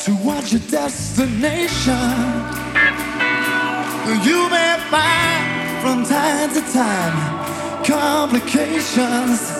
towards your destination. You may find from time to time complications.